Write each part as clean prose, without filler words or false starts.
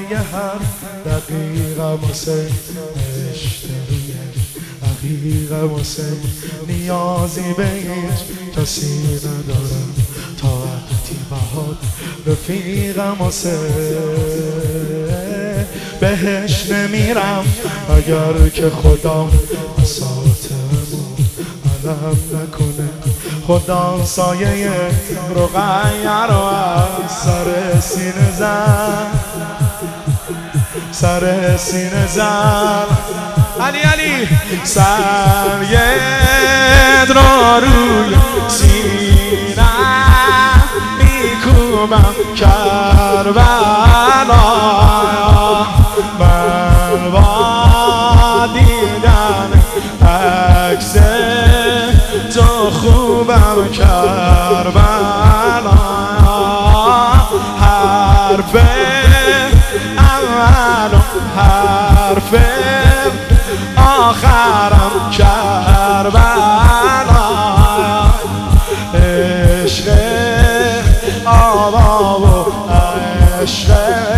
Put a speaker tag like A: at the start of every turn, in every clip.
A: یه حرف دقیقم حسین، اشتروی عقیقم حسین، نیازی به هیچ کسی ندارم تا وقتی بهات رفیقم حسین. بهش نمیرم اگر که خدا بساطمو علم نکنه، خدا سایه رقیه رو از سر سینه زن، سر سینه زن. علی علی سید رو روی سینه میکوبم کربلا، من با دیدن عکس تو خوبم کربلا، حرف اول و حرف آخرم کربلا، عشق آبا و عشق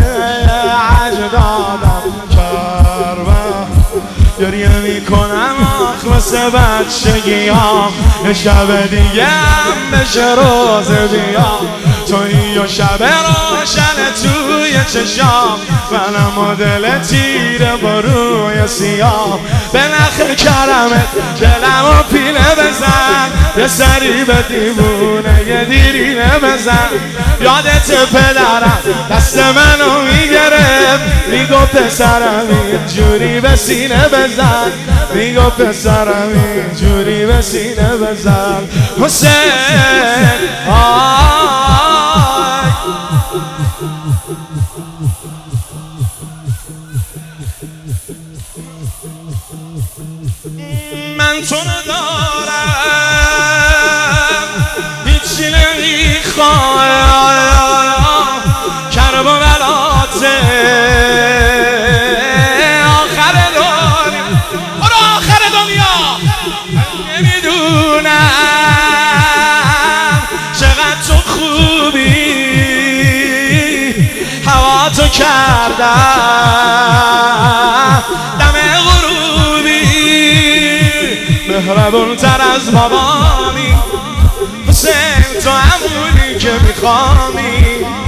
A: اجدادم کربلا. گریه میکنم آخ مثل بچگیام، یه شب دیگه هم بشه روز بیام، تویی و شب روشن توی چشام، منم و دل تیره با روی سیاه. به نخ کرمت دلم و پینه بزن، یه سری به دیوونه یه دیرینه بزن. یادت پدرم دست منو میگرفت، میگو پسرم اینجوری به سینه بزن، میگو پسرم اینجوری به سینه بزن. حسین من تو ندارم هیچی نمیخوام، کرب و بلاته آخر دنیا، برو آخر دنیا. نمیدونم چقدر تو خوبی، هوا تو کردم دم غروبی، مهربون تر از بابامی. حسین تو همونی که میخوامی،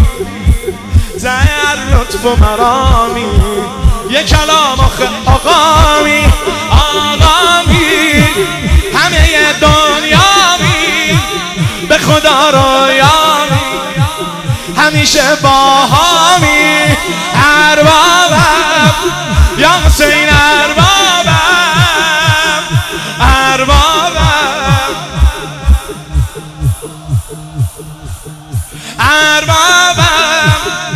A: در لطف و مرامی، یه کلام آخه آقامی، آقامی همه دنیامی، به خدا رویامی، همیشه باهامی. اربابم یا حسین اربابم، اربابم، اربابم.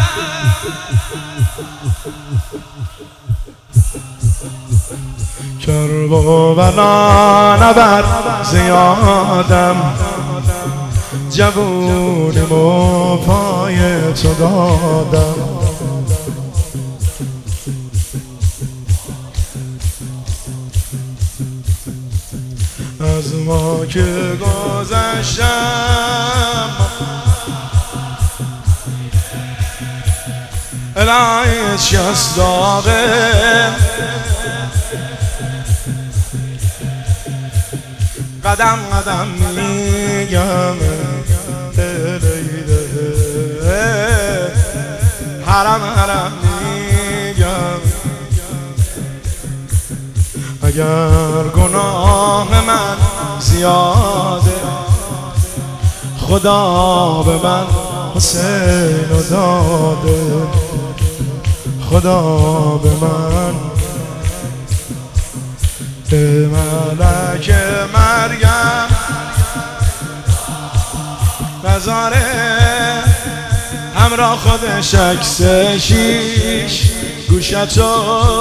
A: کرب و بلا نبر زیادم، جوونم و پای تو دادم. از ما که گذشتم الهی شست داغه، قدم قدم میگم حرم حرم میگم. اگر گناه من زیاده، خدا به من حسین داده، خدا به من به ملک مریم نظاره، همراه خودش عکس شیش گوشتو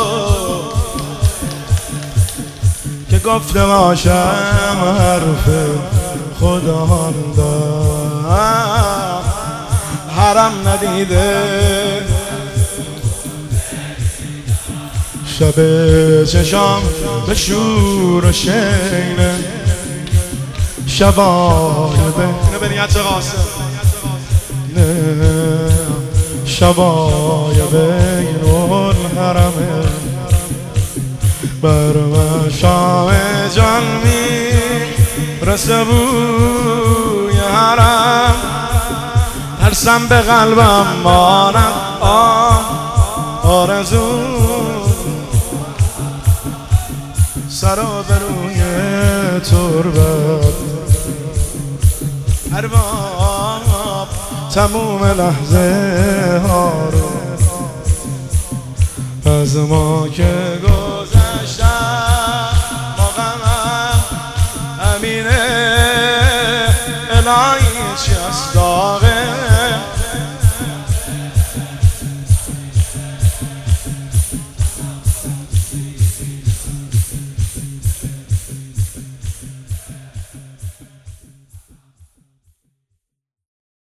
A: که گفته باشم حرف خدا دارم، حرم ندیده شب چشام به شور و شینه، شبای به اینو بنیت قاسم شبای بین الحرمه بر مشام جان میرسه بوی حرم ترسم به قلبم ماند آرزو سرا به روی تربت ارباب تموم لحظه ها رو از ما که گذشتن با غمم امینه الهی چی است